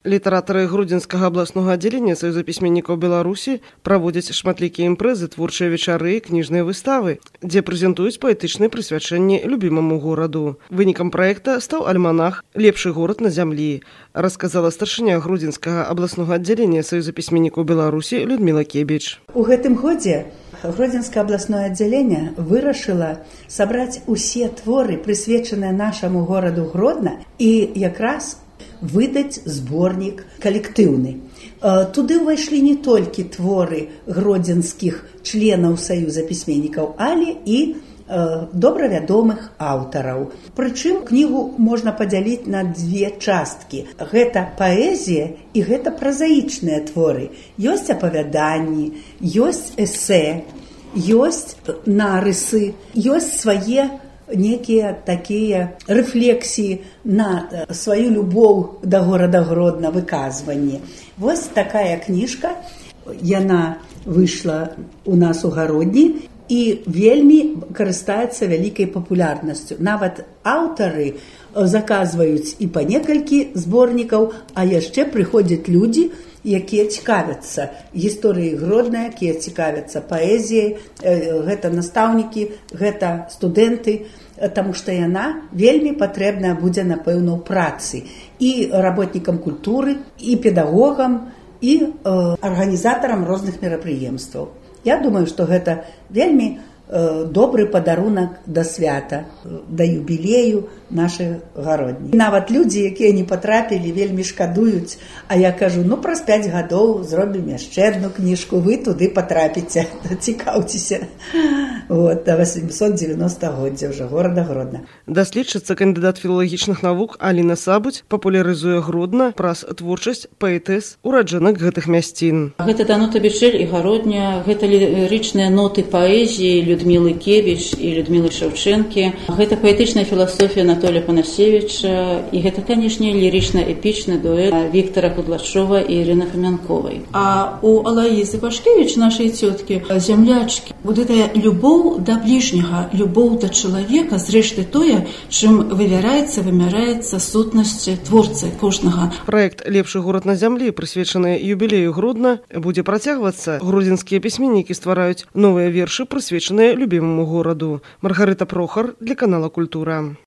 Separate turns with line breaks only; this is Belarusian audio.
Літаратары Гродзенскага абласнога аддзялення Саюза пісьменнікаў Беларусі праводзяць шматлікія імпрэзы, творчыя вечары, кніжныя выставы, дзе прэзентуюць паэтычныя прысвячэнні любімаму гораду. Вынікам праекта стаў альманах «Лепшы горад на зямлі», расказала старшыня Гродзенскага абласнога аддзялення Саюза пісьменнікаў Беларусі Людміла Кебіч.
У гэтым годзе Гродзенскае абласное аддзяленне вырашыла сабраць усе творы, прысвечаныя нашаму гораду Гродна, і якраз выдаць зборнік калектыўны. Туды ўвайшлі не толькі творы гродзенскіх членаў Саюза пісьменнікаў, але і добра вядомых аўтараў. Прычым кнігу можна падзяліць на две часткі. Гэта паэзія і гэта празаічныя творы. Ёсць апавяданні, ёсць эсэ, ёсць нарысы, ёсць свае некія такія рэфлексіі на сваю любоў да горада Гродна, выказванні. Вось такая кніжка, яна выйшла у нас у гародні і вельмі карыстаецца вялікай папулярнасцю. Нават аўтары заказваюць і па некалькі зборнікаў, а яшчэ прыходзяць людзі, якія цікавяцца гісторыяй Гродна, якія цікавяцца паэзіяй, гэта настаўнікі, гэта студэнты, таму што яна вельмі патрэбная будзе, напэўна, у працы і работнікам культуры, і педагогам, і арганізатарам розных мерапрыемстваў. Я думаю, што гэта вельмі добры падарунак да свята, да юбілею нашай гародні. Нават людзі, якія не патрапілі, вельмі шкадуюць, а я кажу, праз 5 гадоў зробім яшчэ адну кніжку, вы туды патрапіце, цікаўцеся. Да 890-годдзя ўжо горада Гродна.
Даследчыца, кандыдат філалагічных навук Аліна Сабудзь папулярызуе Гродна праз творчасць паэтэс ураджэнак гэтых мясцін.
Гэта Данута Бичель і Гародня, гэта лірычныя ноты паэзіі Людмілы Кебіч і Людмілы Шаўчэнкі. Гэта паэтычная філасофія Анатолія Панасевіча, і гэта, канешне, лірычна-эпічны дуэт Віктара Кудлачова і Ірыны Фамянковай. А у Алаізы Пашкевіч, нашай цёткі, зямлячкі, вот гэта любоў да бліжняга, любоў да чалавека, зрэшты тое, чым вымяраецца сутнасць творцы кожнага.
Праект «Лепшы горад на зямлі», прысвечаны юбілею Гродна, будзе працягвацца. Гродзенскія пісьменнікі ствараюць новыя вершы, прысвечаныя любімаму гораду. Маргарыта Прохар для канала «Культура».